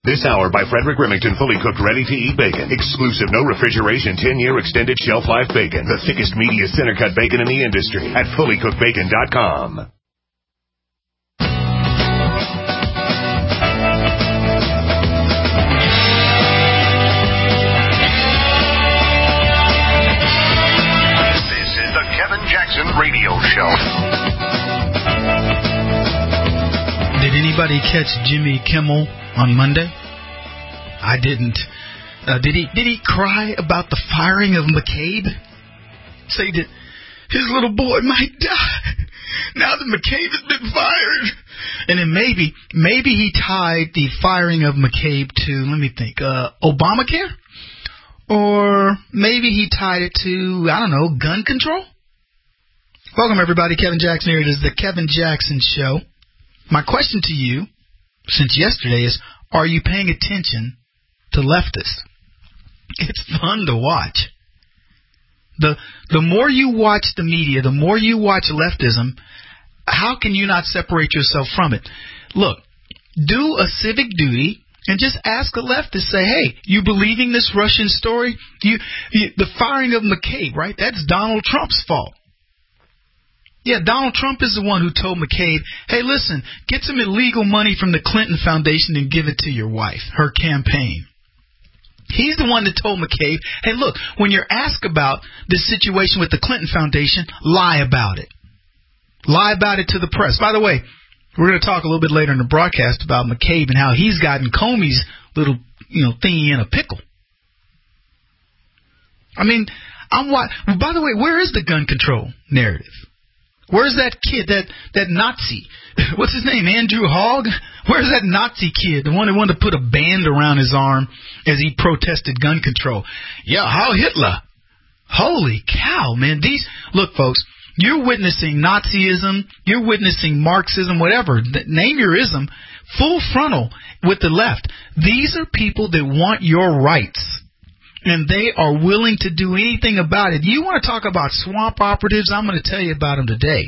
This hour by Frederick Remington, fully cooked, ready-to-eat bacon. Exclusive, no refrigeration, 10-year extended shelf life bacon. The thickest, meatiest, center-cut bacon in the industry at fullycookedbacon.com. This is the Kevin Jackson Radio Show. Did anybody catch Jimmy Kimmel on Monday? I didn't. Did he cry about the firing of McCabe? Say that his little boy might die now that McCabe has been fired. And then maybe he tied the firing of McCabe to, let me think, Obamacare? Or maybe he tied it to, I don't know, gun control? Welcome, everybody. Kevin Jackson here. It is the Kevin Jackson Show. My question to you, since yesterday, is, are you paying attention to leftists? It's fun to watch. The more you watch the media, the more you watch leftism, how can you not separate yourself from it? Look, do a civic duty and just ask a leftist, say, hey, you believing this Russian story? The firing of McCabe, right? That's Donald Trump's fault. Yeah, Donald Trump is the one who told McCabe, hey, listen, get some illegal money from the Clinton Foundation and give it to your wife, her campaign. He's the one that told McCabe, hey, look, when you're asked about this situation with the Clinton Foundation, lie about it. Lie about it to the press. By the way, we're going to talk a little bit later in the broadcast about McCabe and how he's gotten Comey's little, thingy in a pickle. I mean, by the way, where is the gun control narrative? Where's that kid, that Nazi? What's his name, Andrew Hogg? Where's that Nazi kid, the one who wanted to put a band around his arm as he protested gun control? Yeah, Heil Hitler. Holy cow, man. Look, folks, you're witnessing Nazism, you're witnessing Marxism, whatever. Name your ism, full frontal with the left. These are people that want your rights. And they are willing to do anything about it. You want to talk about swamp operatives? I'm going to tell you about them today.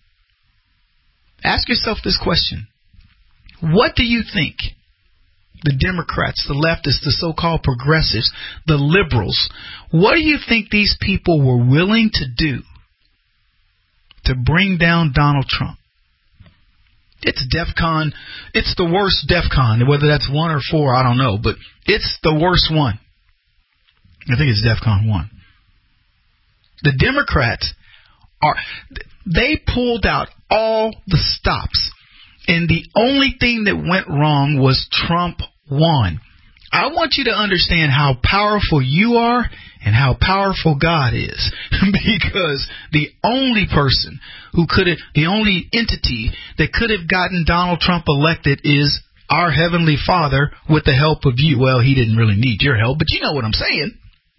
Ask yourself this question. What do you think the Democrats, the leftists, the so-called progressives, the liberals, what do you think these people were willing to do to bring down Donald Trump? It's DEFCON. It's the worst DEFCON. Whether that's 1 or 4, I don't know. But it's the worst one. I think it's DEFCON 1. The Democrats they pulled out all the stops. And the only thing that went wrong was Trump won. I want you to understand how powerful you are and how powerful God is. Because the only person the only entity that could have gotten Donald Trump elected is our Heavenly Father with the help of you. Well, he didn't really need your help, but you know what I'm saying.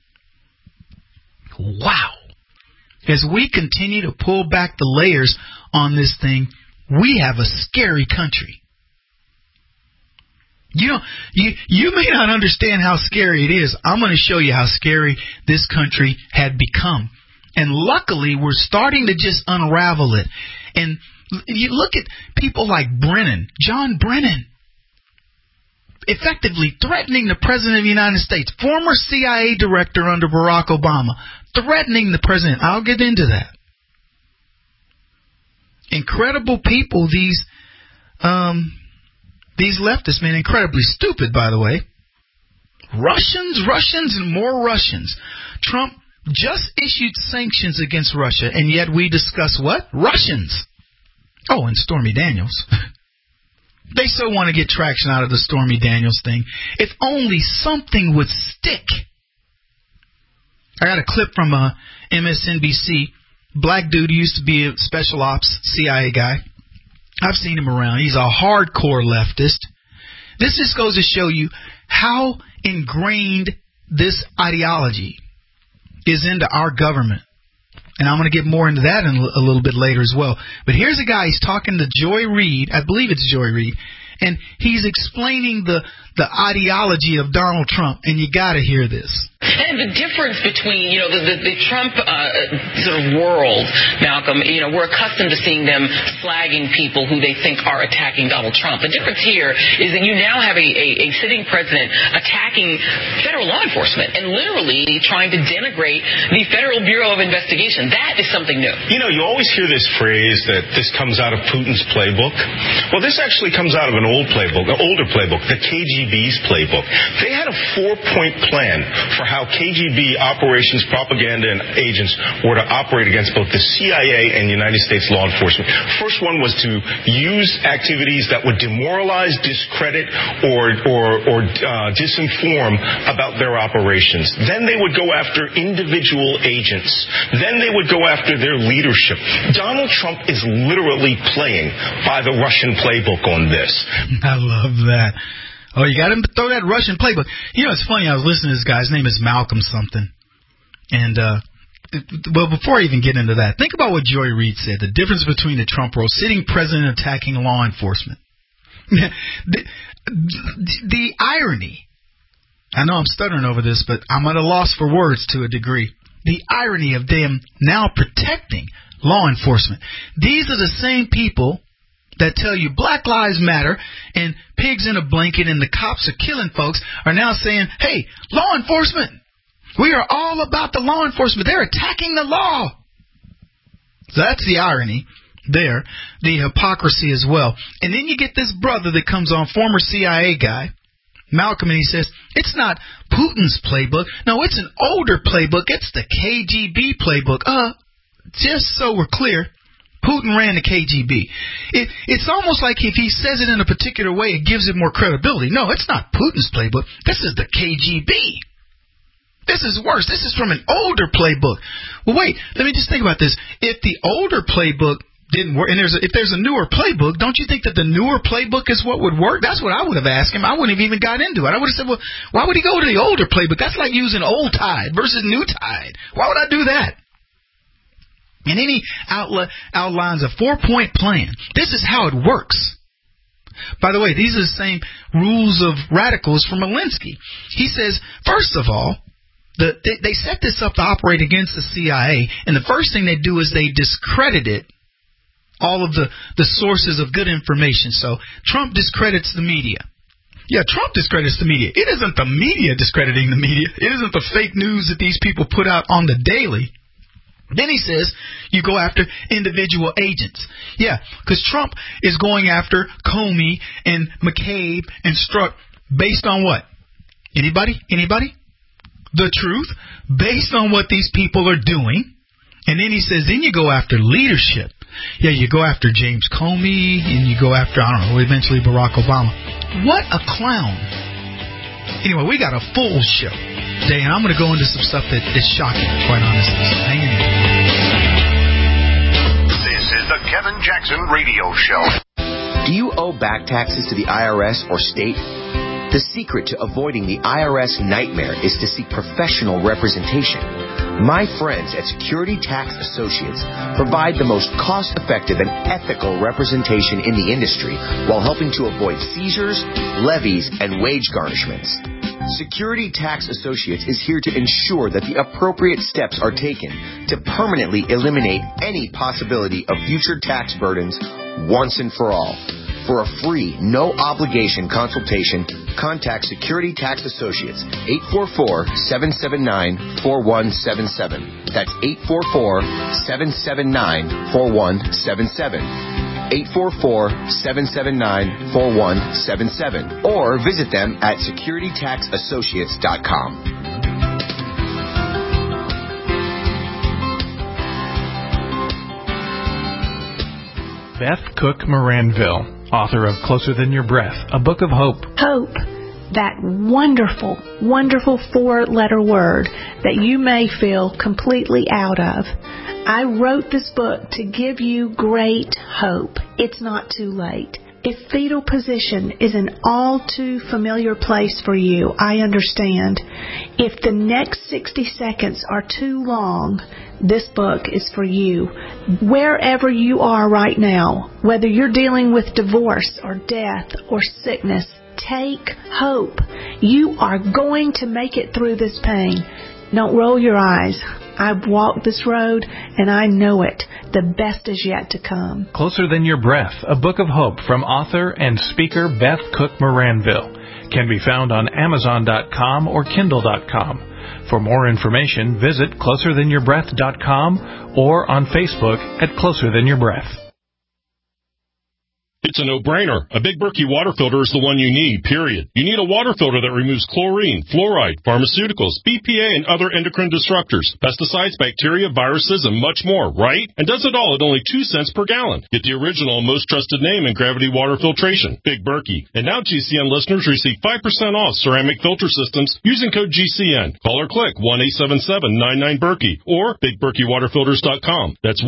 Wow. As we continue to pull back the layers on this thing, we have a scary country. You may not understand how scary it is. I'm going to show you how scary this country had become. And luckily, we're starting to just unravel it. And you look at people like John Brennan, effectively threatening the President of the United States, former CIA director under Barack Obama, threatening the President. I'll get into that. Incredible people, these leftists, man, incredibly stupid, by the way. Russians, and more Russians. Trump just issued sanctions against Russia, and yet we discuss what? Russians. Oh, and Stormy Daniels. They so want to get traction out of the Stormy Daniels thing. If only something would stick. I got a clip from MSNBC. Black dude who used to be a special ops CIA guy. I've seen him around. He's a hardcore leftist. This just goes to show you how ingrained this ideology is into our government. And I'm going to get more into that in a little bit later as well. But here's a guy, he's talking to Joy Reid. I believe it's Joy Reid. And he's explaining the ideology of Donald Trump. And you got to hear this. And the difference between, the Trump sort of world, Malcolm, we're accustomed to seeing them flagging people who they think are attacking Donald Trump. The difference here is that you now have a sitting president attacking federal law enforcement and literally trying to denigrate the Federal Bureau of Investigation. That is something new. You always hear this phrase that this comes out of Putin's playbook. Well, this actually comes out of an older playbook, the KGB's playbook. They had a 4-point plan for how KGB operations, propaganda, and agents were to operate against both the CIA and United States law enforcement. First one was to use activities that would demoralize, discredit, or disinform about their operations. Then they would go after individual agents. Then they would go after their leadership. Donald Trump is literally playing by the Russian playbook on this. I love that. Oh, you got him to throw that Russian playbook. It's funny. I was listening to this guy. His name is Malcolm something. And, before I even get into that, think about what Joy Reid said. The difference between the Trump world, sitting president attacking law enforcement. The irony. I know I'm stuttering over this, but I'm at a loss for words to a degree. The irony of them now protecting law enforcement. These are the same people that tell you Black Lives Matter and pigs in a blanket and the cops are killing folks are now saying, hey, law enforcement, we are all about the law enforcement. They're attacking the law. So that's the irony there, the hypocrisy as well. And then you get this brother that comes on, former CIA guy, Malcolm, and he says, it's not Putin's playbook. No, it's an older playbook. It's the KGB playbook. Just so we're clear, Putin ran the KGB. It's almost like if he says it in a particular way, it gives it more credibility. No, it's not Putin's playbook. This is the KGB. This is worse. This is from an older playbook. Well, wait, let me just think about this. If the older playbook didn't work, and if there's a newer playbook, don't you think that the newer playbook is what would work? That's what I would have asked him. I wouldn't have even got into it. I would have said, well, why would he go to the older playbook? That's like using old Tide versus new Tide. Why would I do that? And then he outlines a 4-point plan. This is how it works. By the way, these are the same rules of radicals from Alinsky. He says, first of all, they set this up to operate against the CIA, and the first thing they do is they discredit it, all of the sources of good information. So Trump discredits the media. Yeah, Trump discredits the media. It isn't the media discrediting the media. It isn't the fake news that these people put out on the daily. Then he says you go after individual agents. Yeah, because Trump is going after Comey and McCabe and Strzok based on what? Anybody? The truth? Based on what these people are doing. And then he says, then you go after leadership. Yeah, you go after James Comey and you go after, eventually Barack Obama. What a clown. Anyway, we got a full show today, and I'm going to go into some stuff that is shocking, quite honestly. So hang in here. This is the Kevin Jackson Radio Show. Do you owe back taxes to the IRS or state? The secret to avoiding the IRS nightmare is to seek professional representation. My friends at Security Tax Associates provide the most cost-effective and ethical representation in the industry while helping to avoid seizures, levies, and wage garnishments. Security Tax Associates is here to ensure that the appropriate steps are taken to permanently eliminate any possibility of future tax burdens once and for all. For a free, no-obligation consultation, contact Security Tax Associates, 844-779-4177. That's 844-779-4177. 844-779-4177. Or visit them at securitytaxassociates.com. Beth Cook Moranville, author of Closer Than Your Breath, a book of hope. Hope, that wonderful, wonderful 4-letter word that you may feel completely out of. I wrote this book to give you great hope. It's not too late. If fetal position is an all too familiar place for you, I understand. If the next 60 seconds are too long, this book is for you. Wherever you are right now, whether you're dealing with divorce or death or sickness, take hope. You are going to make it through this pain. Don't roll your eyes. I've walked this road, and I know it. The best is yet to come. Closer Than Your Breath, a book of hope from author and speaker Beth Cook Moranville, can be found on Amazon.com or Kindle.com. For more information, visit CloserThanYourBreath.com or on Facebook at Closer Than Your Breath. It's a no-brainer. A Big Berkey water filter is the one you need, period. You need a water filter that removes chlorine, fluoride, pharmaceuticals, BPA, and other endocrine disruptors, pesticides, bacteria, viruses, and much more, right? And does it all at only 2 cents per gallon. Get the original and most trusted name in gravity water filtration, Big Berkey. And now GCN listeners receive 5% off ceramic filter systems using code GCN. Call or click 1-877-99-BERKEY or BigBerkeyWaterFilters.com. That's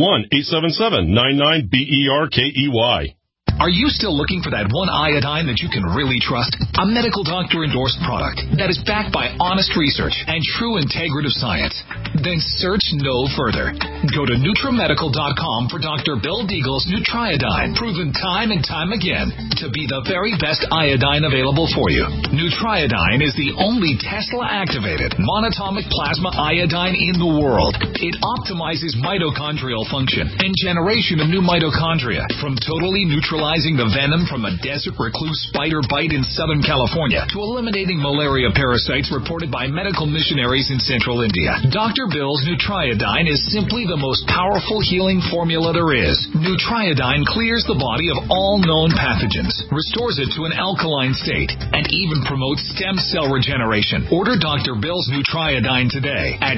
1-877-99-BERKEY. Are you still looking for that one iodine that you can really trust? A medical doctor-endorsed product that is backed by honest research and true integrative science? Then search no further. Go to NutriMedical.com for Dr. Bill Deagle's Nutriodine, proven time and time again to be the very best iodine available for you. Nutriodine is the only Tesla-activated monatomic plasma iodine in the world. It optimizes mitochondrial function and generation of new mitochondria from totally neutralizing the venom from a desert recluse spider bite in Southern California to eliminating malaria parasites reported by medical missionaries in Central India. Dr. Bill's Nutriodine is simply the most powerful healing formula there is. Nutriodine clears the body of all known pathogens, restores it to an alkaline state, and even promotes stem cell regeneration. Order Dr. Bill's Nutriodine today at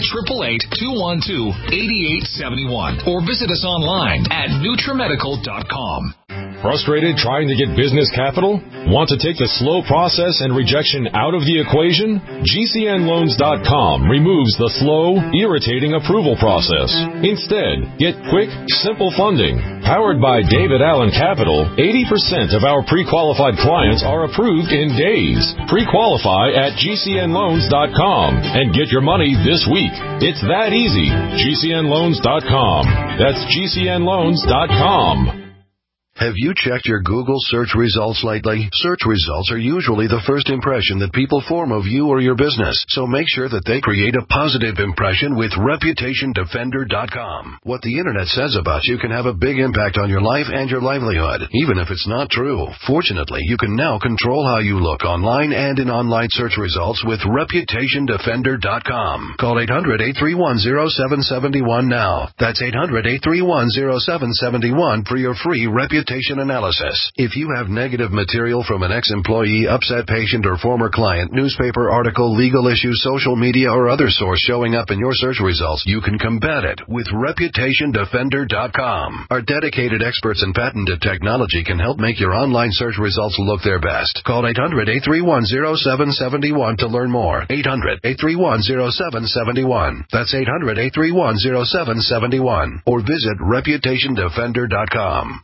888-212-8871 or visit us online at NutriMedical.com. Frustrated trying to get business capital? Want to take the slow process and rejection out of the equation? GCNLoans.com removes the slow, irritating approval process. Instead, get quick, simple funding. Powered by David Allen Capital, 80% of our pre-qualified clients are approved in days. Pre-qualify at GCNLoans.com and get your money this week. It's that easy. GCNLoans.com. That's GCNLoans.com. Have you checked your Google search results lately? Search results are usually the first impression that people form of you or your business, so make sure that they create a positive impression with ReputationDefender.com. What the Internet says about you can have a big impact on your life and your livelihood, even if it's not true. Fortunately, you can now control how you look online and in online search results with ReputationDefender.com. Call 800-831-0771 now. That's 800-831-0771 for your free reputation analysis. If you have negative material from an ex-employee, upset patient, or former client, newspaper article, legal issue, social media, or other source showing up in your search results, you can combat it with ReputationDefender.com. Our dedicated experts in patented technology can help make your online search results look their best. Call 800-831-0771 to learn more. 800-831-0771. That's 800-831-0771. Or visit ReputationDefender.com.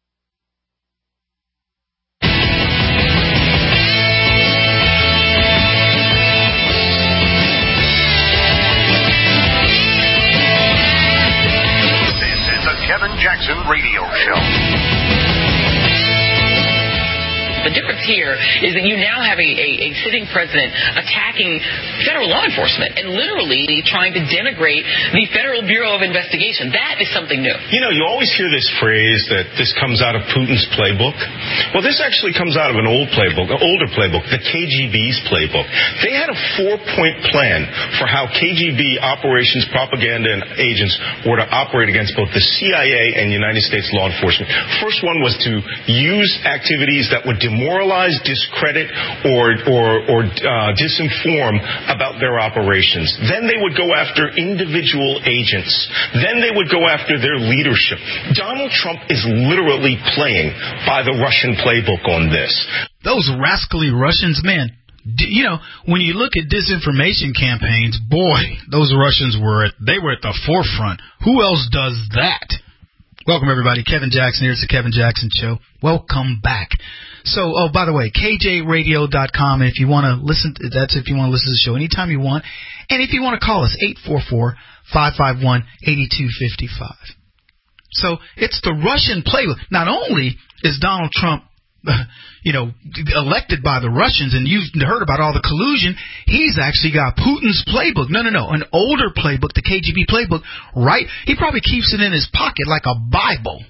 Kevin Jackson Radio Show. The difference here is that you now have a sitting president attacking federal law enforcement and literally trying to denigrate the Federal Bureau of Investigation. That is something new. You know, you always hear this phrase that this comes out of Putin's playbook. Well, this actually comes out of an older playbook, the KGB's playbook. They had a 4-point plan for how KGB operations, propaganda, and agents were to operate against both the CIA and United States law enforcement. First one was to use activities that would demoralize, discredit, or disinform about their operations. Then they would go after individual agents. Then they would go after their leadership. Donald Trump is literally playing by the Russian playbook on this. Those rascally Russians, man. You know, when you look at disinformation campaigns, boy, those Russians were at the forefront. Who else does that? Welcome, everybody. Kevin Jackson here. It's the Kevin Jackson Show. Welcome back. So, by the way, KJRadio.com. If you want to listen, that's if you want to listen to the show anytime you want. And if you want to call us, 844-551-8255. So, it's the Russian playbook. Not only is Donald Trump elected by the Russians, and you've heard about all the collusion. He's actually got Putin's playbook. No, an older playbook, the KGB playbook, right? He probably keeps it in his pocket like a Bible.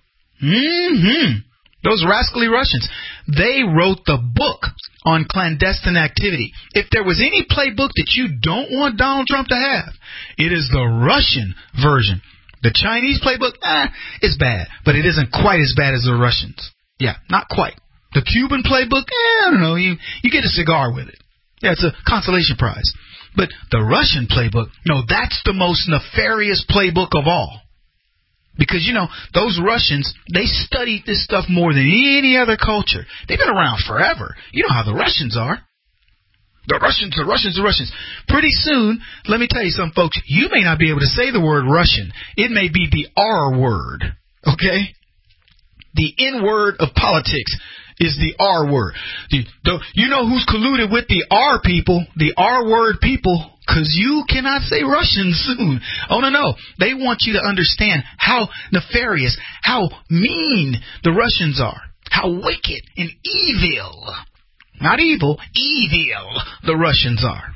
Those rascally Russians, they wrote the book on clandestine activity. If there was any playbook that you don't want Donald Trump to have, it is the Russian version. The Chinese playbook, it's bad, but it isn't quite as bad as the Russians. Yeah, not quite. The Cuban playbook, I don't know, you get a cigar with it. Yeah, it's a consolation prize. But the Russian playbook, no, that's the most nefarious playbook of all. Because, those Russians, they studied this stuff more than any other culture. They've been around forever. You know how the Russians are. The Russians. Pretty soon, let me tell you something, folks. You may not be able to say the word Russian. It may be the R word, okay? The N word of politics is the R word. You know who's colluded with the R people, the R word people? Because you cannot say Russian soon. Oh, no. They want you to understand how nefarious, how mean the Russians are. How wicked and evil. Not evil, evil the Russians are.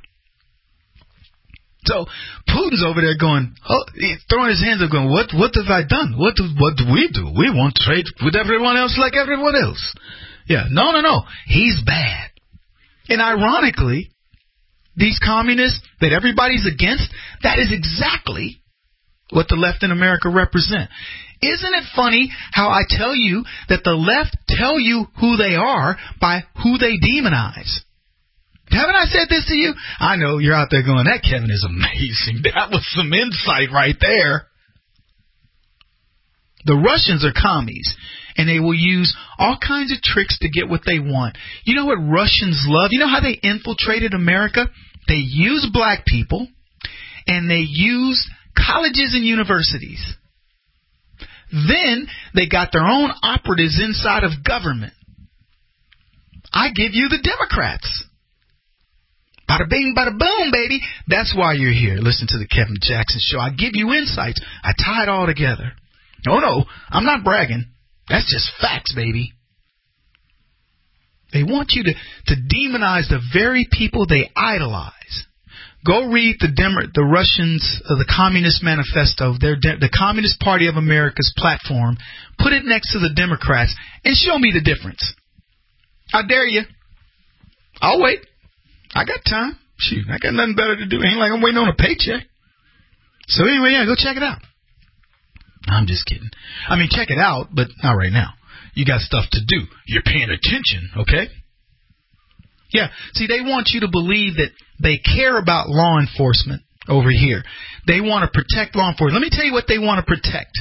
So Putin's over there going, throwing his hands up going, what have I done? What do we do? We want to trade with everyone else like everyone else. Yeah, no. He's bad. And ironically, these communists that everybody's against, that is exactly what the left in America represent. Isn't it funny how I tell you that the left tell you who they are by who they demonize? Haven't I said this to you? I know you're out there going, that Kevin is amazing. That was some insight right there. The Russians are commies, and they will use all kinds of tricks to get what they want. You know what Russians love? You know how they infiltrated America? They use black people, and they use colleges and universities. Then they got their own operatives inside of government. I give you the Democrats. Bada bing, bada boom, baby. That's why you're here. Listen to the Kevin Jackson Show. I give you insights. I tie it all together. No, I'm not bragging. That's just facts, baby. They want you to demonize the very people they idolize. Go read the Russians, the Communist Manifesto, the Communist Party of America's platform. Put it next to the Democrats and show me the difference. I dare you. I'll wait. I got time. Shoot, I got nothing better to do. Ain't like I'm waiting on a paycheck. So anyway, yeah, go check it out. I'm just kidding. I mean, check it out, but not right now. You got stuff to do. You're paying attention, okay? Yeah, see, they want you to believe that they care about law enforcement over here. They want to protect law enforcement. Let me tell you what they want to protect.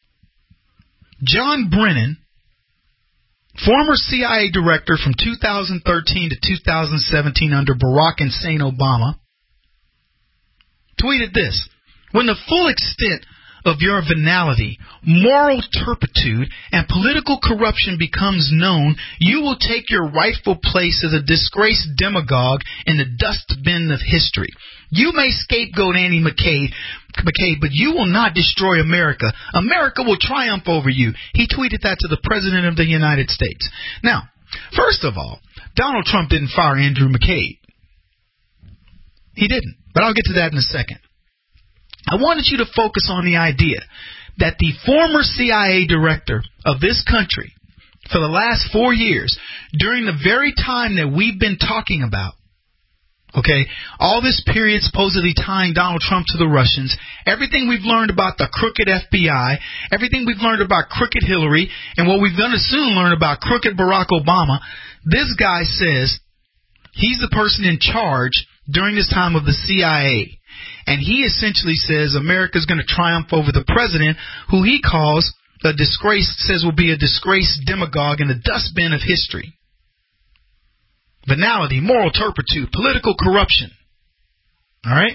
John Brennan, former CIA director from 2013 to 2017 under Barack Hussein Obama, tweeted this: when the full extent of your venality, moral turpitude, and political corruption becomes known, you will take your rightful place as a disgraced demagogue in the dustbin of history. You may scapegoat Andy McCabe, but you will not destroy America. America will triumph over you. He tweeted that to the President of the United States. Now, first of all, Donald Trump didn't fire Andrew McCabe. He didn't, but I'll get to that in a second. I wanted you to focus on the idea that the former CIA director of this country for the last 4 years, during the very time that we've been talking about, okay, all this period supposedly tying Donald Trump to the Russians, everything we've learned about the crooked FBI, everything we've learned about crooked Hillary, and what we're going to soon learn about crooked Barack Obama, this guy says he's the person in charge during this time of the CIA. And he essentially says America's going to triumph over the president, who he calls a disgrace, says will be a disgraced demagogue in the dustbin of history. Venality, moral turpitude, political corruption. All right?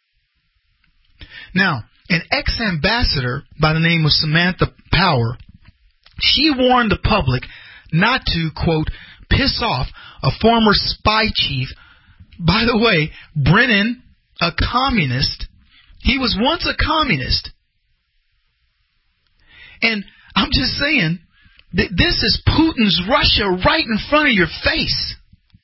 Now, an ex-ambassador by the name of Samantha Power, she warned the public not to, quote, piss off a former spy chief. By the way, Brennan, a communist. He was once a communist. And I'm just saying, This is Putin's Russia right in front of your face.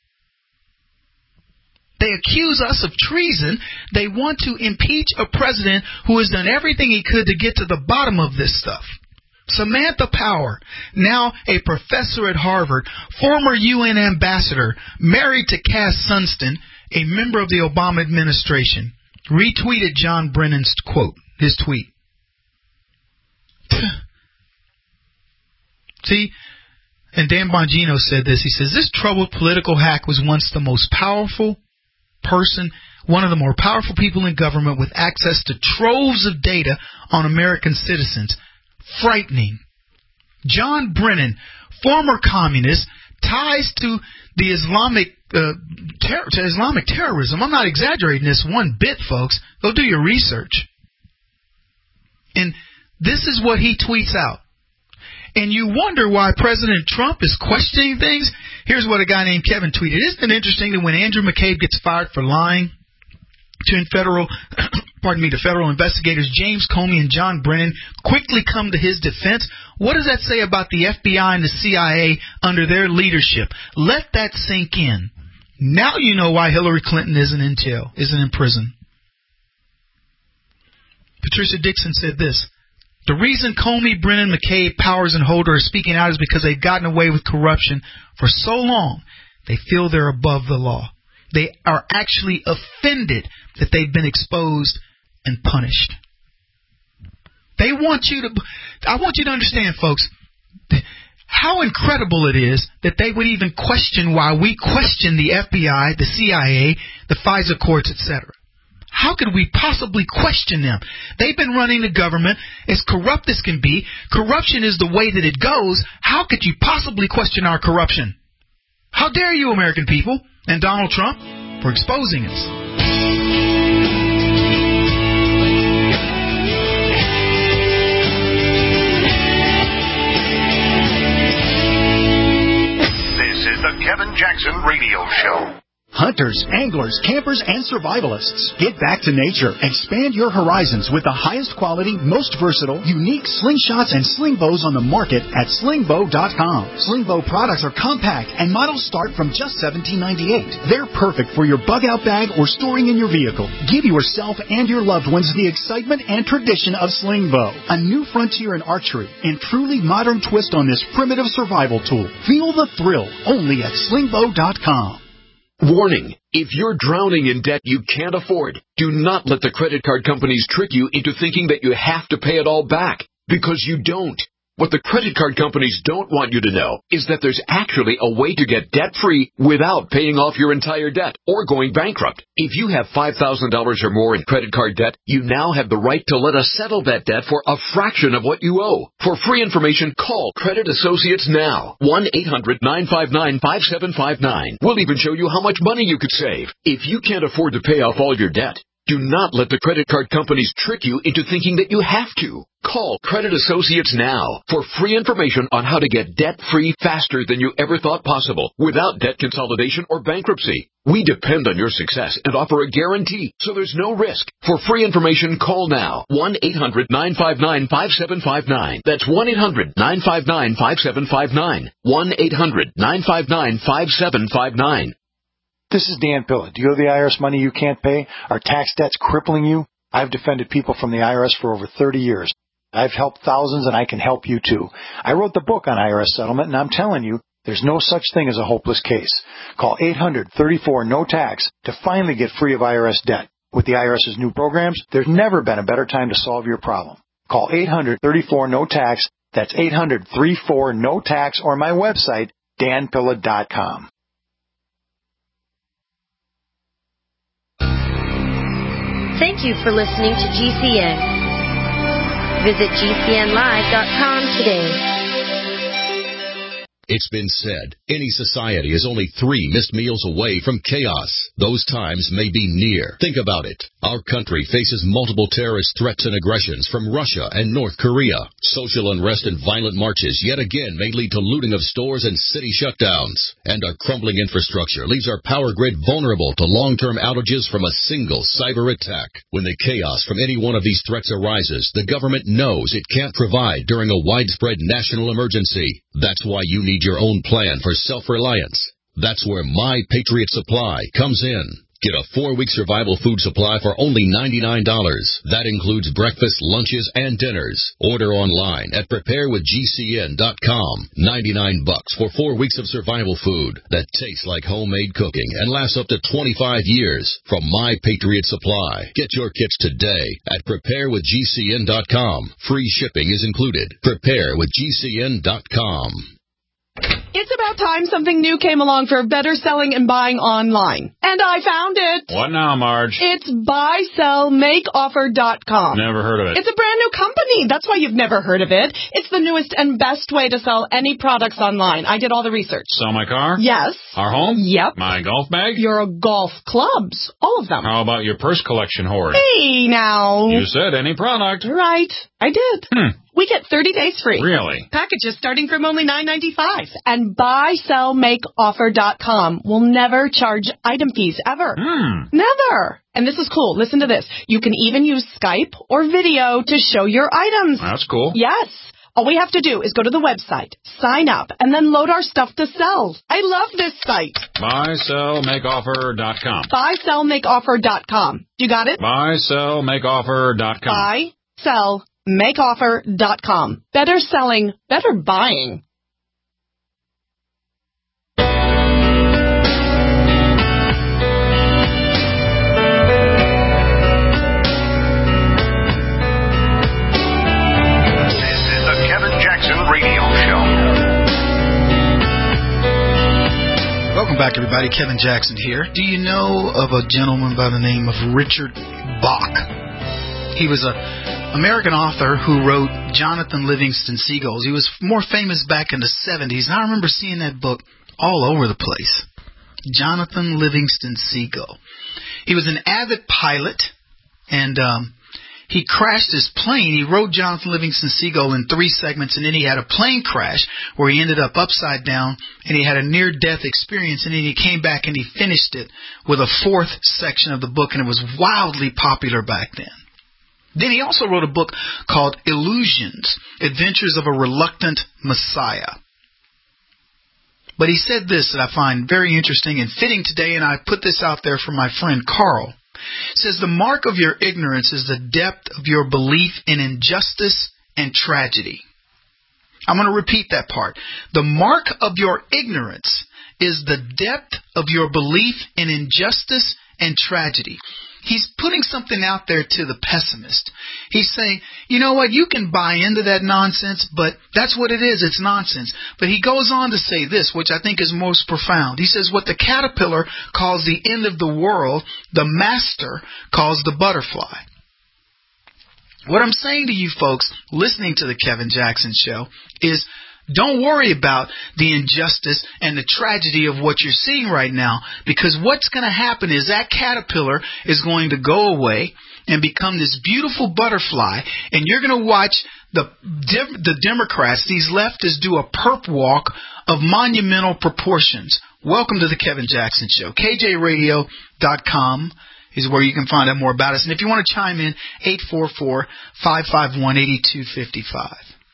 They accuse us of treason. They want to impeach a president who has done everything he could to get to the bottom of this stuff. Samantha Power, now a professor at Harvard, former UN ambassador, married to Cass Sunstein, a member of the Obama administration, retweeted John Brennan's quote, his tweet. See, and Dan Bongino said this. He says, this troubled political hack was once the most powerful person, one of the more powerful people in government with access to troves of data on American citizens. Frightening. John Brennan, former communist, ties to the Islamic terrorism. I'm not exaggerating this one bit, folks. Go do your research. And this is what he tweets out. And you wonder why President Trump is questioning things? Here's what a guy named Kevin tweeted. Isn't it interesting that when Andrew McCabe gets fired for lying to federal investigators, James Comey and John Brennan quickly come to his defense? What does that say about the FBI and the CIA under their leadership? Let that sink in. Now you know why Hillary Clinton isn't in prison. Patricia Dixon said this. The reason Comey, Brennan, McCabe, Powers, and Holder are speaking out is because they've gotten away with corruption for so long, they feel they're above the law. They are actually offended that they've been exposed and punished. I want you to understand, folks, how incredible it is that they would even question why we question the FBI, the CIA, the FISA courts, etc. How could we possibly question them? They've been running the government as corrupt as can be. Corruption is the way that it goes. How could you possibly question our corruption? How dare you, American people, and Donald Trump, for exposing us? This is the Kevin Jackson Radio Show. Hunters, anglers, campers, and survivalists. Get back to nature. Expand your horizons with the highest quality, most versatile, unique slingshots and sling bows on the market at slingbow.com. Slingbow products are compact and models start from just $17.98. They're perfect for your bug out bag or storing in your vehicle. Give yourself and your loved ones the excitement and tradition of Slingbow, a new frontier in archery and truly modern twist on this primitive survival tool. Feel the thrill only at slingbow.com. Warning, if you're drowning in debt you can't afford, do not let the credit card companies trick you into thinking that you have to pay it all back, because you don't. What the credit card companies don't want you to know is that there's actually a way to get debt-free without paying off your entire debt or going bankrupt. If you have $5,000 or more in credit card debt, you now have the right to let us settle that debt for a fraction of what you owe. For free information, call Credit Associates now. 1-800-959-5759. We'll even show you how much money you could save. If you can't afford to pay off all your debt, do not let the credit card companies trick you into thinking that you have to. Call Credit Associates now for free information on how to get debt-free faster than you ever thought possible without debt consolidation or bankruptcy. We depend on your success and offer a guarantee, so there's no risk. For free information, call now. 1-800-959-5759. That's 1-800-959-5759. 1-800-959-5759. This is Dan Pilla. Do you owe the IRS money you can't pay? Are tax debts crippling you? I've defended people from the IRS for over 30 years. I've helped thousands, and I can help you too. I wrote the book on IRS settlement, and I'm telling you, there's no such thing as a hopeless case. Call 800-34-NO-TAX to finally get free of IRS debt. With the IRS's new programs, there's never been a better time to solve your problem. Call 800-34-NO-TAX. That's 800-34-NO-TAX, or my website, danpilla.com. Thank you for listening to GCN. Visit GCNlive.com today. It's been said, any society is only 3 missed meals away from chaos. Those times may be near. Think about it. Our country faces multiple terrorist threats and aggressions from Russia and North Korea. Social unrest and violent marches yet again may lead to looting of stores and city shutdowns. And our crumbling infrastructure leaves our power grid vulnerable to long-term outages from a single cyber attack. When the chaos from any one of these threats arises, the government knows it can't provide during a widespread national emergency. That's why you need your own plan for self-reliance. That's where My Patriot Supply comes in. Get a 4-week survival food supply for only $99. That includes breakfast, lunches, and dinners. Order online at preparewithgcn.com. $99 for 4 weeks of survival food that tastes like homemade cooking and lasts up to 25 years from My Patriot Supply. Get your kits today at preparewithgcn.com. Free shipping is included. Preparewithgcn.com. It's about time something new came along for better selling and buying online. And I found it. What now, Marge? It's buysellmakeoffer.com. Never heard of it. It's a brand new company. That's why you've never heard of it. It's the newest and best way to sell any products online. I did all the research. Sell my car? Yes. Our home? Yep. My golf bag? Your golf clubs. All of them. How about your purse collection hoard? Hey, now. You said any product. Right. I did. We get 30 days free. Really? Packages starting from only $9.95. And buysellmakeoffer.com will never charge item fees ever. Never. And this is cool. Listen to this. You can even use Skype or video to show your items. That's cool. Yes. All we have to do is go to the website, sign up, and then load our stuff to sell. I love this site. Buysellmakeoffer.com. Buysellmakeoffer.com. You got it? Buysellmakeoffer.com. Buysellmakeoffer.com. Better selling, better buying. This is the Kevin Jackson Radio Show. Welcome back, everybody. Kevin Jackson here. Do you know of a gentleman by the name of Richard Bach? He was an American author who wrote Jonathan Livingston Seagulls. He was more famous back in the 70s, and I remember seeing that book all over the place. Jonathan Livingston Seagull. He was an avid pilot, and he crashed his plane. He wrote Jonathan Livingston Seagull in 3 segments, and then he had a plane crash where he ended up upside down, and he had a near-death experience, and then he came back and he finished it with a 4th section of the book, and it was wildly popular back then. Then he also wrote a book called Illusions, Adventures of a Reluctant Messiah. But he said this that I find very interesting and fitting today, and I put this out there for my friend Carl. It says, the mark of your ignorance is the depth of your belief in injustice and tragedy. I'm going to repeat that part. The mark of your ignorance is the depth of your belief in injustice and tragedy. He's putting something out there to the pessimist. He's saying, you know what, you can buy into that nonsense, but that's what it is. It's nonsense. But he goes on to say this, which I think is most profound. He says, what the caterpillar calls the end of the world, the master calls the butterfly. What I'm saying to you folks listening to the Kevin Jackson Show is, don't worry about the injustice and the tragedy of what you're seeing right now, because what's going to happen is that caterpillar is going to go away and become this beautiful butterfly, and you're going to watch the Democrats, these leftists, do a perp walk of monumental proportions. Welcome to the Kevin Jackson Show. KJRadio.com is where you can find out more about us. And if you want to chime in, 844-551-8255.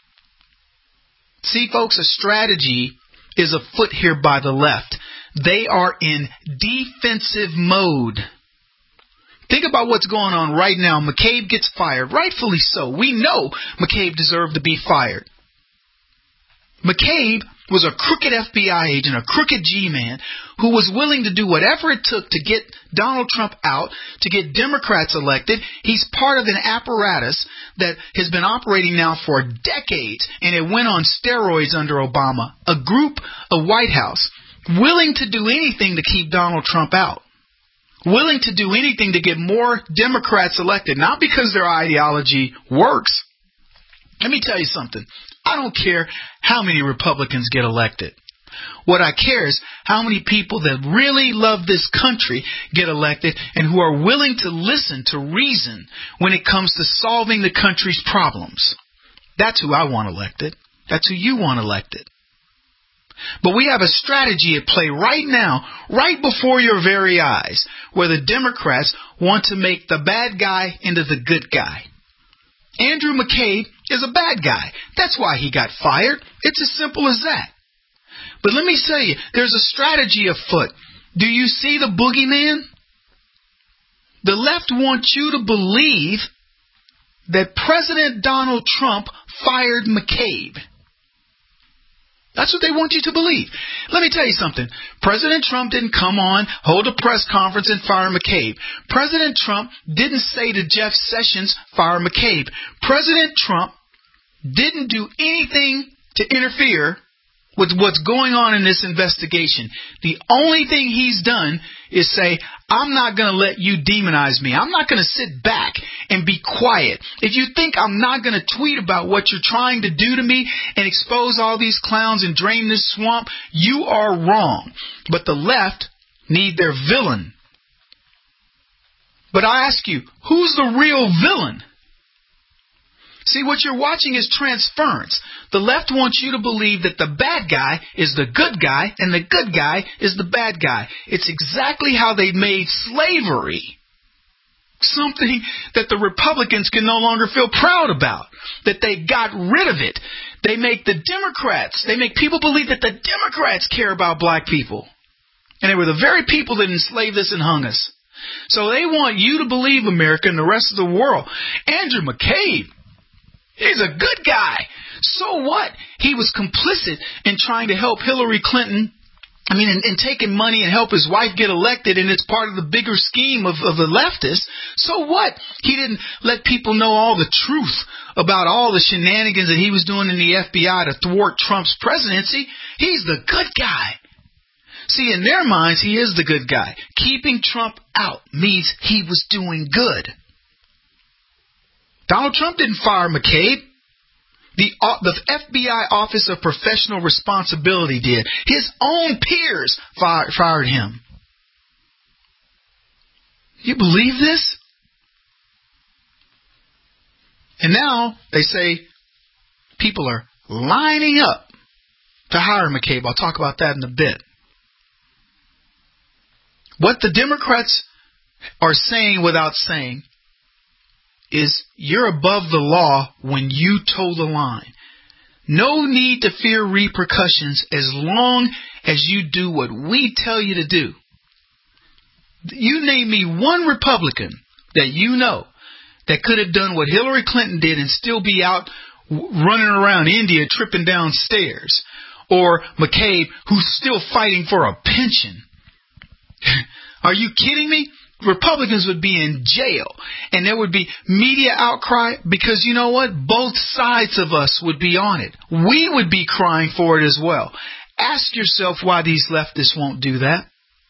See, folks, a strategy is afoot here by the left. They are in defensive mode. Think about what's going on right now. McCabe gets fired, rightfully so. We know McCabe deserved to be fired. McCabe was a crooked FBI agent, a crooked G-man, who was willing to do whatever it took to get Donald Trump out, to get Democrats elected. He's part of an apparatus that has been operating now for decades, and it went on steroids under Obama. A group, a White House, willing to do anything to keep Donald Trump out. Willing to do anything to get more Democrats elected, not because their ideology works. Let me tell you something. I don't care how many Republicans get elected. What I care is how many people that really love this country get elected and who are willing to listen to reason when it comes to solving the country's problems. That's who I want elected. That's who you want elected. But we have a strategy at play right now, right before your very eyes, where the Democrats want to make the bad guy into the good guy. Andrew McCabe is a bad guy. That's why he got fired. It's as simple as that. But let me tell you, there's a strategy afoot. Do you see the boogeyman? The left wants you to believe that President Donald Trump fired McCabe. That's what they want you to believe. Let me tell you something. President Trump didn't come on, hold a press conference, and fire McCabe. President Trump didn't say to Jeff Sessions, fire McCabe. President Trump didn't do anything to interfere with what's going on in this investigation. The only thing he's done is say, I'm not going to let you demonize me. I'm not going to sit back and be quiet. If you think I'm not going to tweet about what you're trying to do to me and expose all these clowns and drain this swamp, you are wrong. But the left need their villain. But I ask you, who's the real villain? See, what you're watching is transference. The left wants you to believe that the bad guy is the good guy and the good guy is the bad guy. It's exactly how they made slavery something that the Republicans can no longer feel proud about, that they got rid of it. They make people believe that the Democrats care about black people. And they were the very people that enslaved us and hung us. So they want you to believe, America and the rest of the world, Andrew McCabe, he's a good guy. So what? He was complicit in trying to help Hillary Clinton, in taking money and help his wife get elected, and it's part of the bigger scheme of the leftists. So what? He didn't let people know all the truth about all the shenanigans that he was doing in the FBI to thwart Trump's presidency. He's the good guy. See, in their minds, he is the good guy. Keeping Trump out means he was doing good. Donald Trump didn't fire McCabe. The FBI Office of Professional Responsibility did. His own peers fired him. You believe this? And now they say people are lining up to hire McCabe. I'll talk about that in a bit. What the Democrats are saying without saying is you're above the law when you toe the line. No need to fear repercussions as long as you do what we tell you to do. You name me one Republican that you know that could have done what Hillary Clinton did and still be out running around India tripping down stairs. Or McCabe, who's still fighting for a pension. Are you kidding me? Republicans would be in jail, and there would be media outcry because you know what? Both sides of us would be on it. We would be crying for it as well. Ask yourself why these leftists won't do that.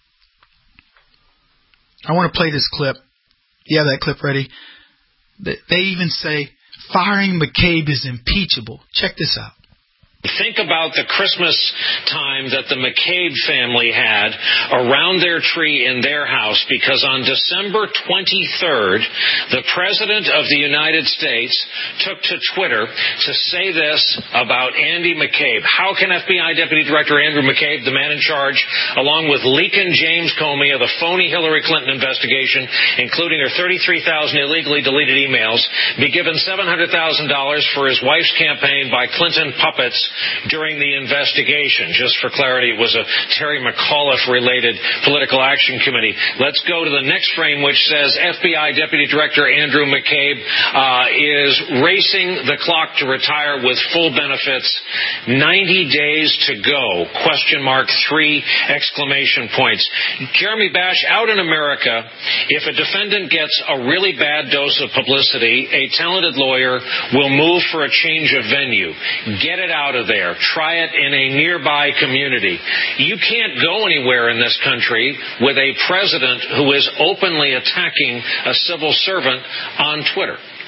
I want to play this clip. You have that clip ready? They even say firing McCabe is impeachable. Check this out. Think about the Christmas time that the McCabe family had around their tree in their house, because on December 23rd, the President of the United States took to Twitter to say this about Andy McCabe. How can FBI Deputy Director Andrew McCabe, the man in charge, along with Leakin James Comey of the phony Hillary Clinton investigation, including her 33,000 illegally deleted emails, be given $700,000 for his wife's campaign by Clinton puppets during the investigation? Just for clarity, it was a Terry McAuliffe-related political action committee. Let's go to the next frame, which says FBI Deputy Director Andrew McCabe is racing the clock to retire with full benefits. 90 days to go. Question mark, 3 exclamation points. Jeremy Bash, out in America, if a defendant gets a really bad dose of publicity, a talented lawyer will move for a change of venue. Get it out of there. Try it in a nearby community. You can't go anywhere in this country with a president who is openly attacking a civil servant on Twitter.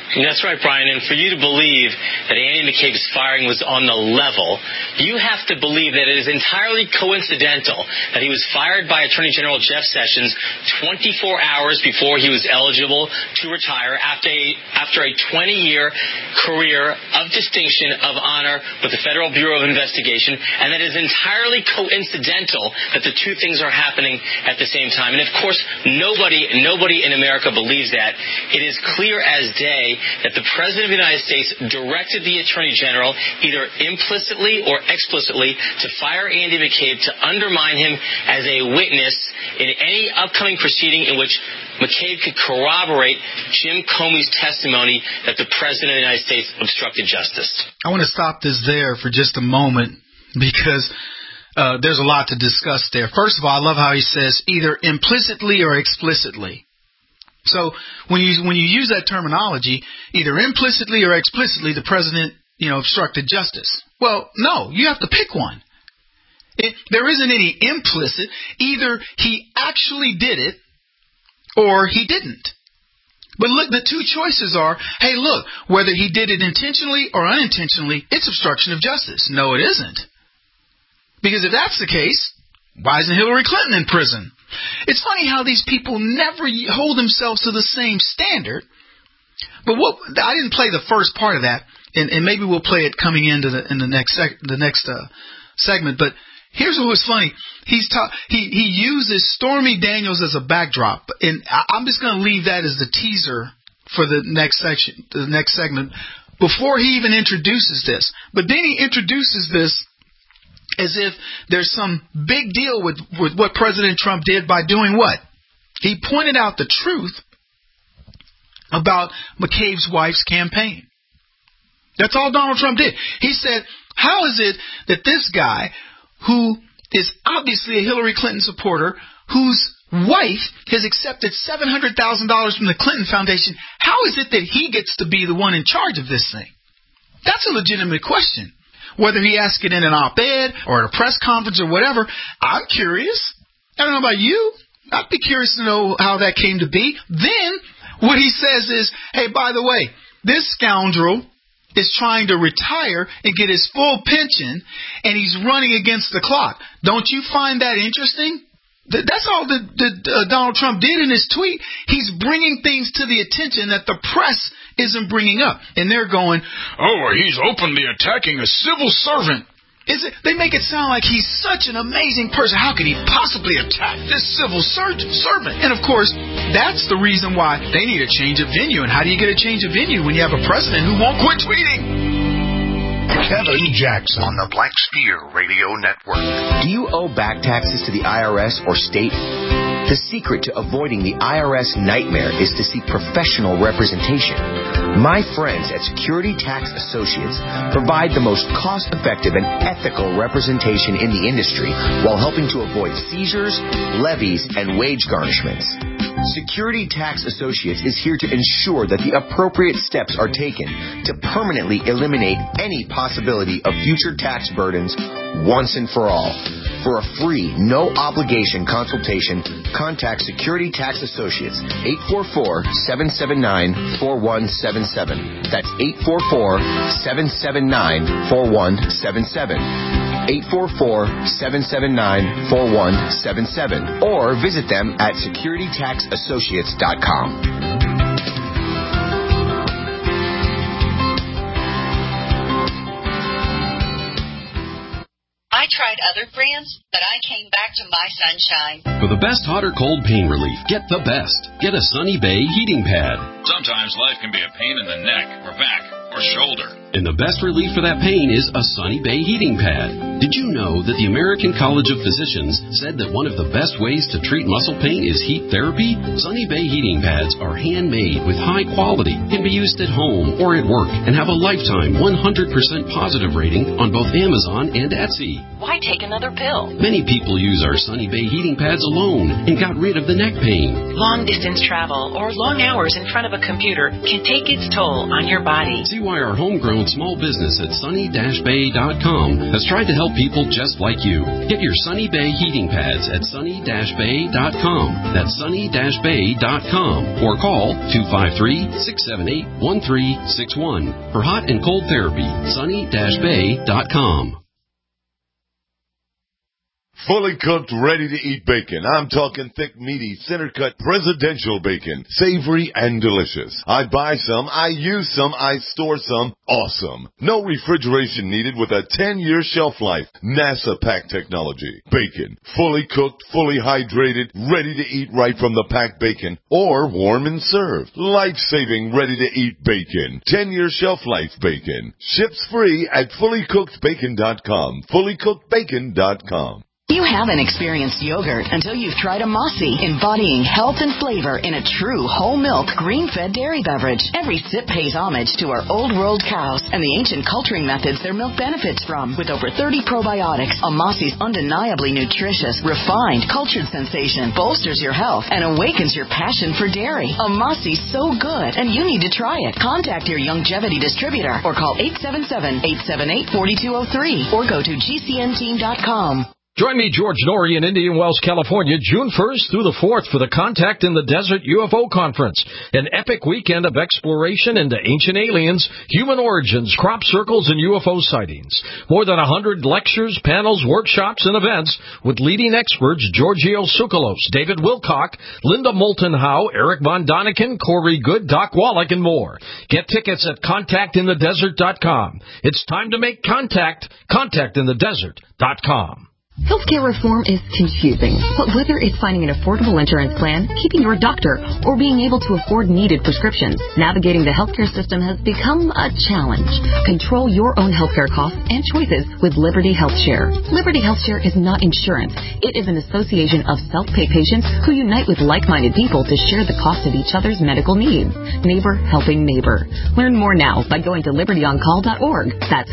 That's right, Brian. And for you to believe that Andy McCabe's firing was on the level, you have to believe that it is entirely coincidental that he was fired by Attorney General Jeff Sessions 24 hours before he was eligible to retire after a 20-year career of distinction, of honor with the Federal Bureau of Investigation, and that it is entirely coincidental that the two things are happening at the same time. And, of course, nobody in America believes that. It is clear as day that the President of the United States directed the Attorney General, either implicitly or explicitly, to fire Andy McCabe, to undermine him as a witness in any upcoming proceeding in which McCabe could corroborate Jim Comey's testimony that the President of the United States obstructed justice. I want to stop this there for just a moment because there's a lot to discuss there. First of all, I love how he says either implicitly or explicitly. So when you use that terminology, either implicitly or explicitly, the president, obstructed justice. Well, no, you have to pick one. There isn't any implicit. Either he actually did it or he didn't. But look, the two choices are, hey, look, whether he did it intentionally or unintentionally, it's obstruction of justice. No, it isn't. Because if that's the case, why isn't Hillary Clinton in prison? It's funny how these people never hold themselves to the same standard. But I didn't play the first part of that, and maybe we'll play it coming into the next segment. But here's what was funny: he uses Stormy Daniels as a backdrop, and I'm just going to leave that as the teaser for the next section, the next segment, before he even introduces this. But then he introduces this as if there's some big deal with what President Trump did by doing what? He pointed out the truth about McCabe's wife's campaign. That's all Donald Trump did. He said, how is it that this guy, who is obviously a Hillary Clinton supporter, whose wife has accepted $700,000 from the Clinton Foundation, how is it that he gets to be the one in charge of this thing? That's a legitimate question. Whether he asked it in an op-ed or at a press conference or whatever, I'm curious. I don't know about you. I'd be curious to know how that came to be. Then what he says is, hey, by the way, this scoundrel is trying to retire and get his full pension, and he's running against the clock. Don't you find that interesting? That's all that Donald Trump did in his tweet. He's bringing things to the attention that the press isn't bringing up. And they're going, oh, he's openly attacking a civil servant. They make it sound like he's such an amazing person. How could he possibly attack this civil servant? And, of course, that's the reason why they need a change of venue. And how do you get a change of venue when you have a president who won't quit tweeting? Kevin Jackson on the Black Spear Radio Network. Do you owe back taxes to the IRS or state? The secret to avoiding the IRS nightmare is to seek professional representation. My friends at Security Tax Associates provide the most cost-effective and ethical representation in the industry while helping to avoid seizures, levies, and wage garnishments. Security Tax Associates is here to ensure that the appropriate steps are taken to permanently eliminate any possibility of future tax burdens once and for all. For a free, no-obligation consultation, contact Security Tax Associates, 844-779-4177. That's 844-779-4177. 844-779-4177. Or visit them at securitytaxassociates.com. I tried other brands, but I came back to My Sunshine. For the best hot or cold pain relief, get the best. Get a Sunny Bay heating pad. Sometimes life can be a pain in the neck or back or shoulder. And the best relief for that pain is a Sunny Bay heating pad. Did you know that the American College of Physicians said that one of the best ways to treat muscle pain is heat therapy? Sunny Bay heating pads are handmade with high quality, can be used at home or at work, and have a lifetime 100% positive rating on both Amazon and Etsy. Why take another pill? Many people use our Sunny Bay heating pads alone and got rid of the neck pain. Long distance travel or long hours in front of a computer can take its toll on your body. See why our homegrown small business at sunny-bay.com has tried to help help people just like you. Get your Sunny Bay heating pads at sunny-bay.com. That's sunny-bay.com. Or call 253-678-1361 for hot and cold therapy. sunny-bay.com. Fully cooked, ready-to-eat bacon. I'm talking thick, meaty, center-cut presidential bacon. Savory and delicious. I buy some, I use some, I store some. Awesome. No refrigeration needed with a 10-year shelf life. NASA pack technology. Bacon. Fully cooked, fully hydrated, ready to eat right from the packed bacon. Or warm and served. Life-saving, ready-to-eat bacon. 10-year shelf life bacon. Ships free at fullycookedbacon.com. fullycookedbacon.com. You haven't experienced yogurt until you've tried a Mossy, embodying health and flavor in a true whole milk, green-fed dairy beverage. Every sip pays homage to our old world cows and the ancient culturing methods their milk benefits from. With over 30 probiotics, a Mossy's undeniably nutritious, refined, cultured sensation bolsters your health and awakens your passion for dairy. A Mossy's so good, and you need to try it. Contact your Youngevity distributor or call 877-878-4203 or go to gcnteam.com. Join me, George Norrie, in Indian Wells, California, June 1st through the 4th for the Contact in the Desert UFO Conference, an epic weekend of exploration into ancient aliens, human origins, crop circles, and UFO sightings. More than 100 lectures, panels, workshops, and events with leading experts Giorgio Tsoukalos, David Wilcock, Linda Moulton Howe, Eric Von Daniken, Corey Good, Doc Wallach, and more. Get tickets at contactinthedesert.com. It's time to make contact. Contactinthedesert.com. Healthcare reform is confusing, but whether it's finding an affordable insurance plan, keeping your doctor, or being able to afford needed prescriptions, navigating the healthcare system has become a challenge. Control your own healthcare costs and choices with Liberty HealthShare. Liberty HealthShare is not insurance. It is an association of self-pay patients who unite with like-minded people to share the cost of each other's medical needs. Neighbor helping neighbor. Learn more now by going to libertyoncall.org. That's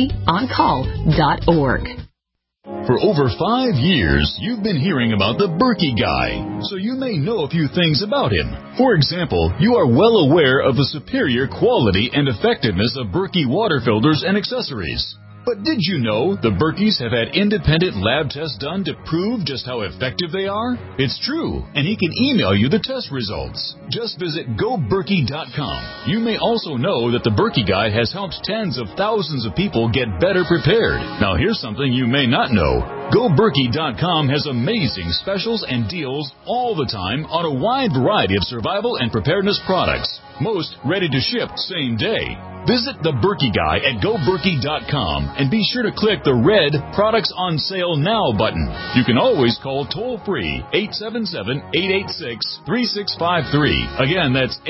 libertyoncall.org. For over 5 years, you've been hearing about the Berkey Guy, so you may know a few things about him. For example, you are well aware of the superior quality and effectiveness of Berkey water filters and accessories. But did you know the Berkeys have had independent lab tests done to prove just how effective they are? It's true, and he can email you the test results. Just visit GoBerkey.com. You may also know that the Berkey Guy has helped tens of thousands of people get better prepared. Now here's something you may not know. GoBerkey.com has amazing specials and deals all the time on a wide variety of survival and preparedness products. Most ready to ship same day. Visit the Berkey Guy at GoBerkey.com and be sure to click the red Products on Sale Now button. You can always call toll-free 877-886-3653. Again, that's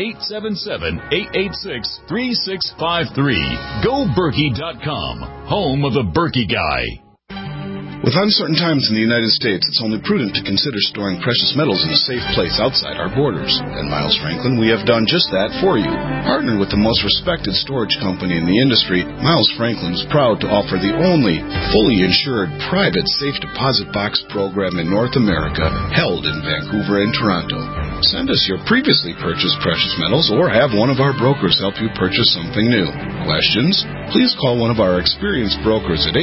877-886-3653. GoBerkey.com, home of the Berkey Guy. With uncertain times in the United States, it's only prudent to consider storing precious metals in a safe place outside our borders. At Miles Franklin, we have done just that for you. Partnered with the most respected storage company in the industry, Miles Franklin is proud to offer the only fully insured private safe deposit box program in North America, held in Vancouver and Toronto. Send us your previously purchased precious metals or have one of our brokers help you purchase something new. Questions? Please call one of our experienced brokers at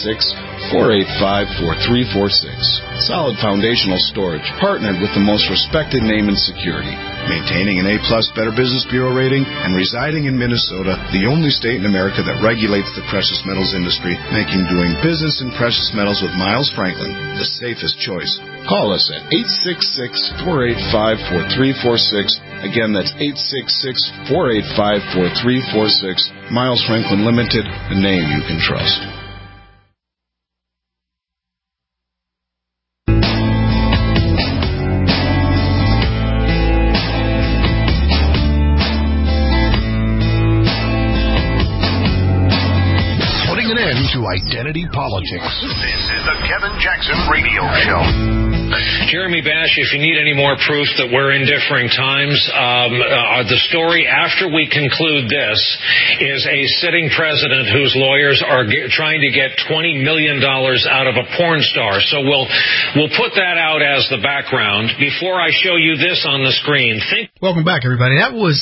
866-485-4346. Solid foundational storage, partnered with the most respected name in security. Maintaining an A-plus Better Business Bureau rating and residing in Minnesota, the only state in America that regulates the precious metals industry, making doing business in precious metals with Miles Franklin the safest choice. Call us at 866-485-4346. Again, that's 866-485-4346. Miles Franklin Limited, the name you can trust. To identity politics. This is the Kevin Jackson Radio Show. Jeremy Bash, if you need any more proof that we're in differing times, the story after we conclude this is a sitting president whose lawyers are trying to get $20 million out of a porn star. So we'll put that out as the background. Before I show you this on the screen, Welcome back, everybody. That was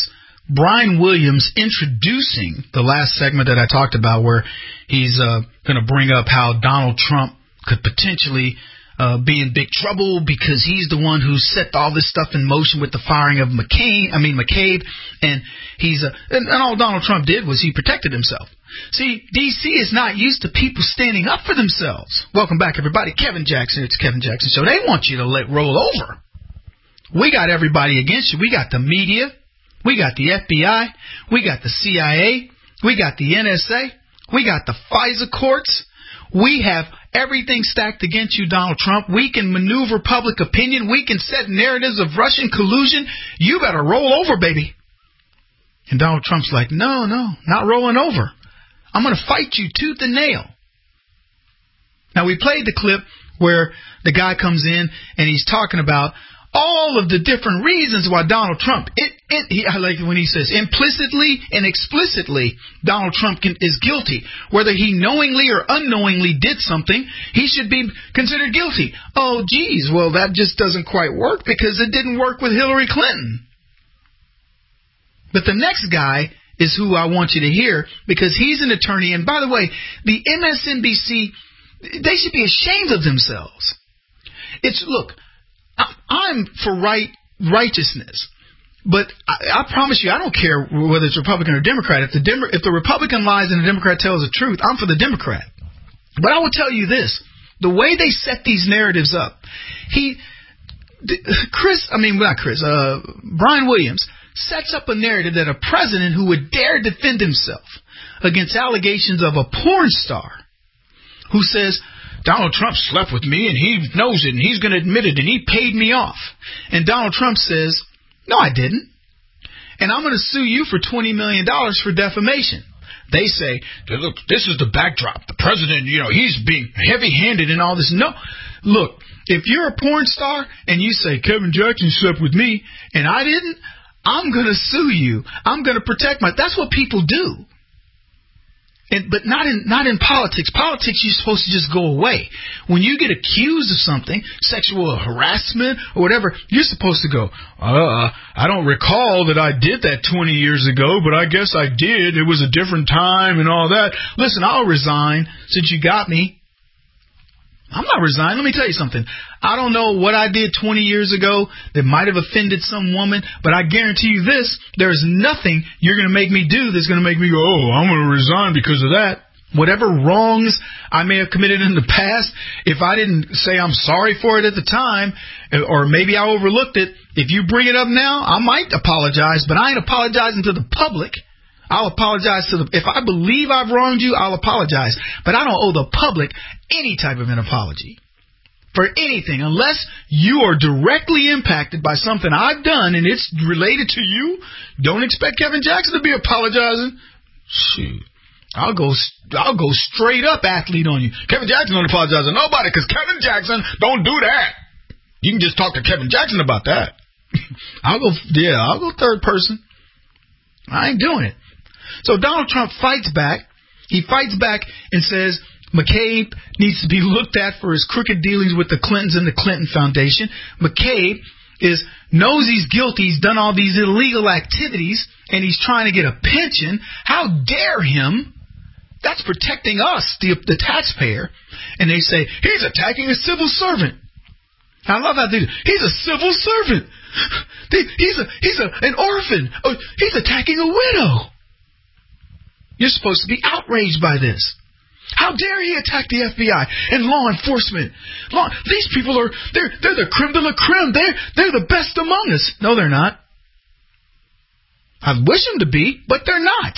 Brian Williams introducing the last segment that I talked about, where he's going to bring up how Donald Trump could potentially be in big trouble because he's the one who set all this stuff in motion with the firing of McCabe, and and all Donald Trump did was he protected himself. See, D.C. is not used to people standing up for themselves. Welcome back, everybody. Kevin Jackson. It's Kevin Jackson Show. They want you to roll over. We got everybody against you. We got the media. We got the FBI. We got the CIA. We got the NSA. We got the FISA courts. We have everything stacked against you, Donald Trump. We can maneuver public opinion. We can set narratives of Russian collusion. You better roll over, baby. And Donald Trump's like, no, not rolling over. I'm going to fight you tooth and nail. Now, we played the clip where the guy comes in and he's talking about all of the different reasons why Donald Trump, I like when he says implicitly and explicitly Donald Trump is guilty. Whether he knowingly or unknowingly did something, he should be considered guilty. Oh, geez, well, that just doesn't quite work because it didn't work with Hillary Clinton. But the next guy is who I want you to hear, because he's an attorney. And by the way, the MSNBC, they should be ashamed of themselves. Look, I'm for righteousness, but I promise you, I don't care whether it's Republican or Democrat. If the Republican lies and the Democrat tells the truth, I'm for the Democrat. But I will tell you this: the way they set these narratives up, Brian Williams sets up a narrative that a president who would dare defend himself against allegations of a porn star who says, Donald Trump slept with me and he knows it and he's going to admit it and he paid me off. And Donald Trump says, no, I didn't. And I'm going to sue you for $20 million for defamation. They say, look, this is the backdrop. The president, he's being heavy-handed and all this. No. Look, if you're a porn star and you say, Kevin Jackson slept with me and I didn't, I'm going to sue you. I'm going to protect that's what people do. But not in politics. Politics, you're supposed to just go away. When you get accused of something, sexual harassment or whatever, you're supposed to go, I don't recall that I did that 20 years ago, but I guess I did. It was a different time and all that. Listen, I'll resign since you got me. I'm not resigning. Let me tell you something. I don't know what I did 20 years ago that might have offended some woman, but I guarantee you this, there's nothing you're going to make me do that's going to make me go, I'm going to resign because of that. Whatever wrongs I may have committed in the past, if I didn't say I'm sorry for it at the time, or maybe I overlooked it, if you bring it up now, I might apologize, but I ain't apologizing to the public. I'll apologize if I believe I've wronged you, I'll apologize. But I don't owe the public any type of an apology for anything unless you are directly impacted by something I've done and it's related to you. Don't expect Kevin Jackson to be apologizing. Shoot. I'll go straight up athlete on you. Kevin Jackson don't apologize to nobody because Kevin Jackson don't do that. You can just talk to Kevin Jackson about that. I'll go third person. I ain't doing it. So Donald Trump fights back. He fights back and says McCabe needs to be looked at for his crooked dealings with the Clintons and the Clinton Foundation. McCabe knows he's guilty. He's done all these illegal activities, and he's trying to get a pension. How dare him? That's protecting us, the taxpayer. And they say, he's attacking a civil servant. I love how they do. He's a civil servant. He's an orphan. He's attacking a widow. You're supposed to be outraged by this. How dare he attack the FBI and law enforcement? These people they're the creme de la creme. They're the best among us. No, they're not. I wish them to be, but they're not.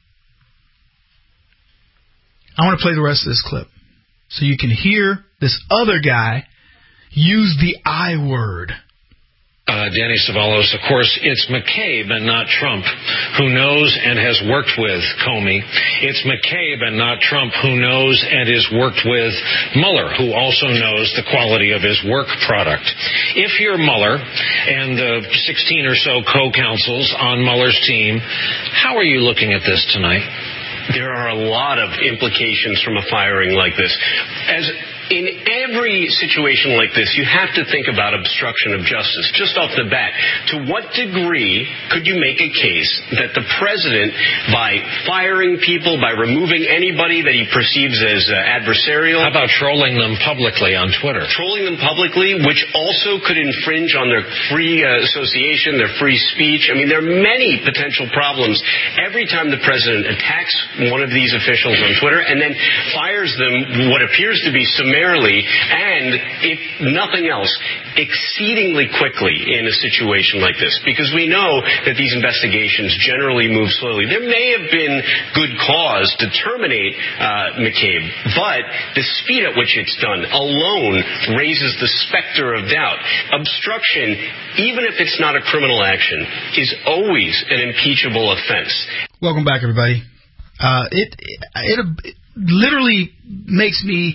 I want to play the rest of this clip so you can hear this other guy use the I word. Danny Savalos, of course, it's McCabe and not Trump who knows and has worked with Comey. It's McCabe and not Trump who knows and has worked with Mueller, who also knows the quality of his work product. If you're Mueller and the 16 or so co-counsels on Mueller's team, how are you looking at this tonight? There are a lot of implications from a firing like this. As in every situation like this, you have to think about obstruction of justice, just off the bat. To what degree could you make a case that the president, by firing people, by removing anybody that he perceives as adversarial... How about trolling them publicly on Twitter? Trolling them publicly, which also could infringe on their free association, their free speech. I mean, there are many potential problems every time the president attacks one of these officials on Twitter and then fires them what appears to be summarily and, if nothing else, exceedingly quickly in a situation like this. Because we know that these investigations generally move slowly. There may have been good cause to terminate McCabe, but the speed at which it's done alone raises the specter of doubt. Obstruction, even if it's not a criminal action, is always an impeachable offense. Welcome back, everybody. It literally makes me...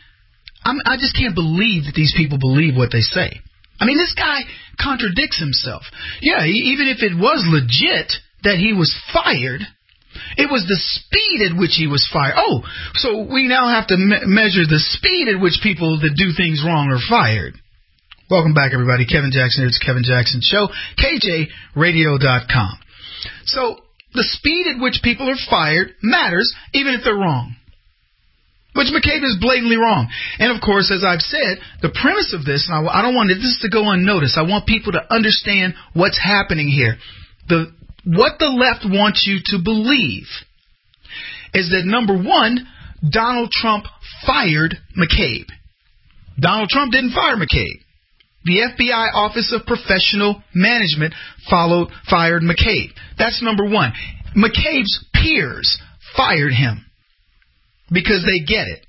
I just can't believe that these people believe what they say. I mean, this guy contradicts himself. Yeah, even if it was legit that he was fired, it was the speed at which he was fired. Oh, so we now have to measure the speed at which people that do things wrong are fired. Welcome back, everybody. Kevin Jackson here. It's Kevin Jackson Show. KJRadio.com. So the speed at which people are fired matters, even if they're wrong. Which McCabe is blatantly wrong. And, of course, as I've said, the premise of this, and I don't want this to go unnoticed. I want people to understand what's happening here. What the left wants you to believe is that, number one, Donald Trump fired McCabe. Donald Trump didn't fire McCabe. The FBI Office of Professional Management fired McCabe. That's number one. McCabe's peers fired him. Because they get it.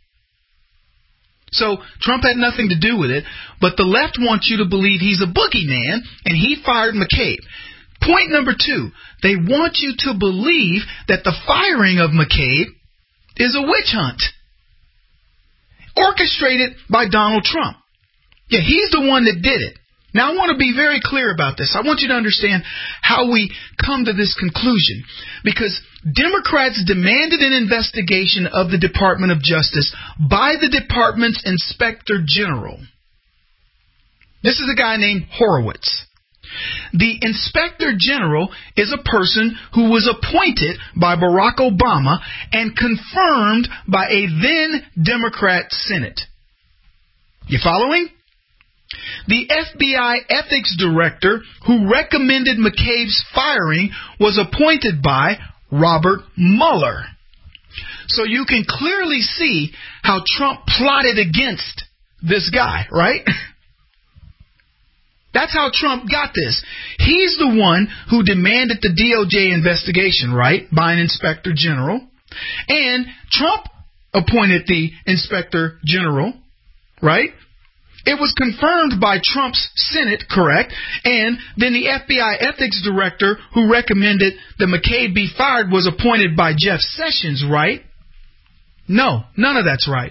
So Trump had nothing to do with it, but the left wants you to believe he's a boogeyman, and he fired McCabe. Point number two, they want you to believe that the firing of McCabe is a witch hunt. Orchestrated by Donald Trump. Yeah, he's the one that did it. Now, I want to be very clear about this. I want you to understand how we come to this conclusion. Because Democrats demanded an investigation of the Department of Justice by the department's Inspector General. This is a guy named Horowitz. The Inspector General is a person who was appointed by Barack Obama and confirmed by a then Democrat Senate. You following? The FBI ethics director who recommended McCabe's firing was appointed by Robert Mueller. So you can clearly see how Trump plotted against this guy, right? That's how Trump got this. He's the one who demanded the DOJ investigation, right, by an inspector general. And Trump appointed the inspector general, right? It was confirmed by Trump's Senate, correct? And then the FBI ethics director who recommended that McCabe be fired was appointed by Jeff Sessions, right? No, none of that's right.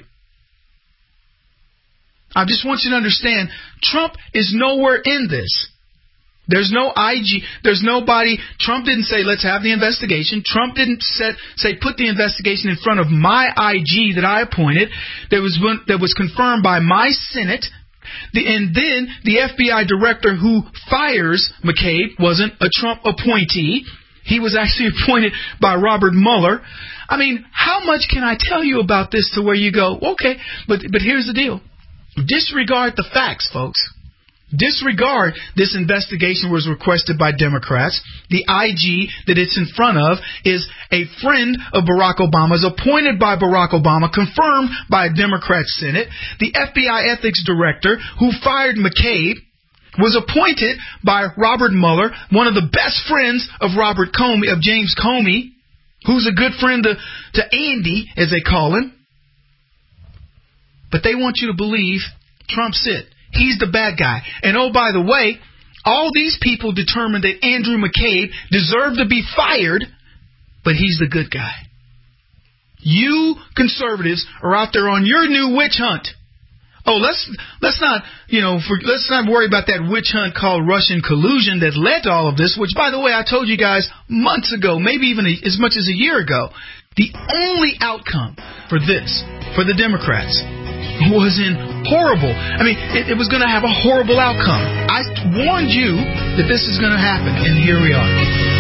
I just want you to understand, Trump is nowhere in this. There's no IG. There's nobody. Trump didn't say, let's have the investigation. Trump didn't say, put the investigation in front of my IG that I appointed. That was confirmed by my Senate. And then the FBI director who fires McCabe wasn't a Trump appointee. He was actually appointed by Robert Mueller. I mean, how much can I tell you about this to where you go, okay, but here's the deal. Disregard the facts, folks. Disregard this investigation was requested by Democrats. The IG that it's in front of is a friend of Barack Obama's, appointed by Barack Obama, confirmed by a Democrat Senate. The FBI ethics director who fired McCabe was appointed by Robert Mueller, one of the best friends of James Comey, who's a good friend to Andy, as they call him. But they want you to believe Trump's it. He's the bad guy. And oh, by the way, all these people determined that Andrew McCabe deserved to be fired, but he's the good guy. You conservatives are out there on your new witch hunt. Oh, let's not worry about that witch hunt called Russian collusion that led to all of this, which, by the way, I told you guys months ago, maybe even as much as a year ago. The only outcome for this, for the Democrats, was in horrible. I mean, it was going to have a horrible outcome. I warned you that this is going to happen, and here we are.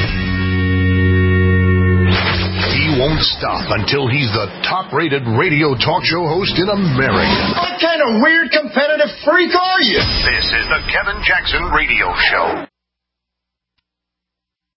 He won't stop until he's the top-rated radio talk show host in America. What kind of weird competitive freak are you? This is the Kevin Jackson Radio Show.